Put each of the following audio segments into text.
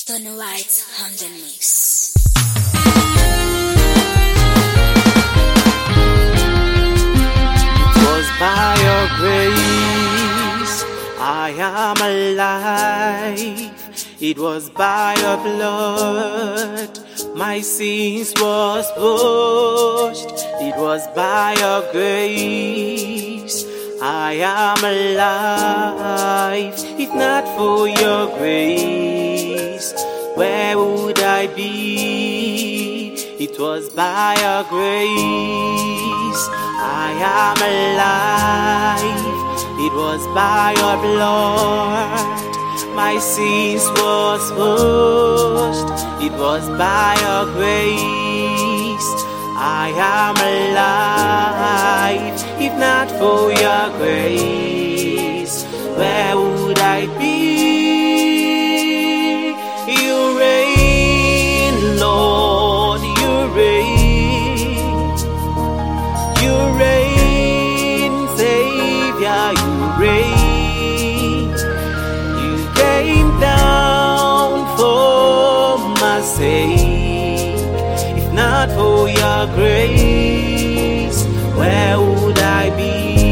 Stone White on the mix. It was by your grace I am alive. It was by your blood my sins was washed. It was by your grace I am alive. If not for your grace, where would I be? It was by your grace I am alive. It was by your blood my sins was washed. It was by your grace I am alive. If not for your grace, where would I be? You reign, Lord, you reign. You reign, Savior, you reign. You came down for my sake. If not for your grace, where would I be?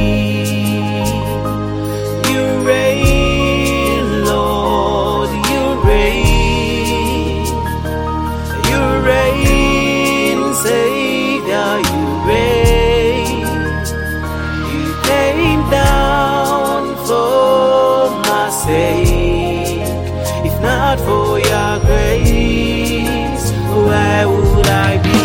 You reign, Lord, you reign. You reign, Savior, you reign. You came down for my sake. If not for your grace, where would I be?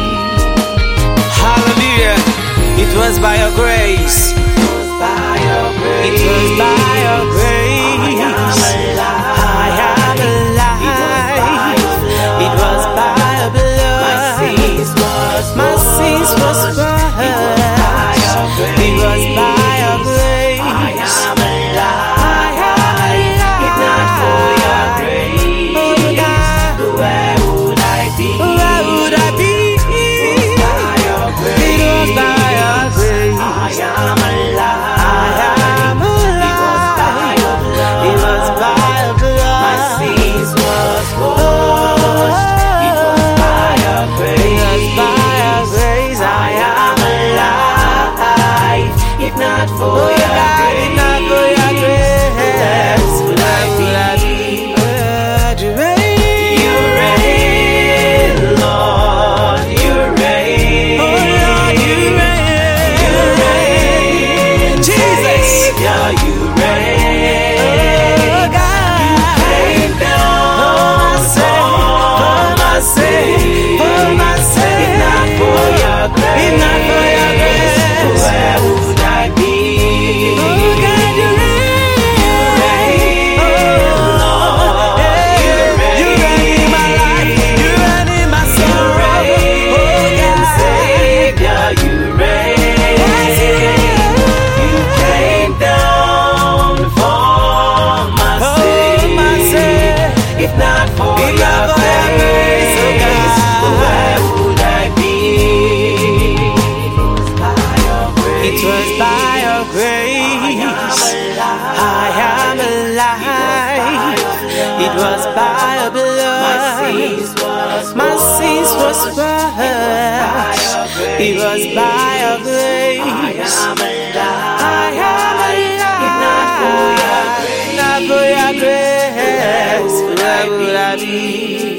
Hallelujah. It was by your grace. It was by your grace. It was by your grace. I am alive. It was by your blood. My sins was washed. It was by your grace. I am alive. If not for your grace, where would I be? Where would I be? It was by your grace. It was by your grace. I am alive. It was by your blood. It was by your blood. My sins was washed. It was by your grace. It was by your grace. I am alive. If not for your grace, not for your grace, where would I be? You reign, Lord, you reign. Oh Lord, you reign. You reign, Jesus, yeah, you reign. Oh God, you came down for my sake, for my sake. If not for your grace, if not for your grace, where would I be? Oh God, you reign. Oh Lord, you reign in my life, you reign in my soul. Oh God, Savior, you reign. You came down for my sake. If not for your grace, oh God, where would I be? It was by your grace I am alive. It was by your blood my sins was washed. It was by your grace I am alive. Not for your grace, where would I be?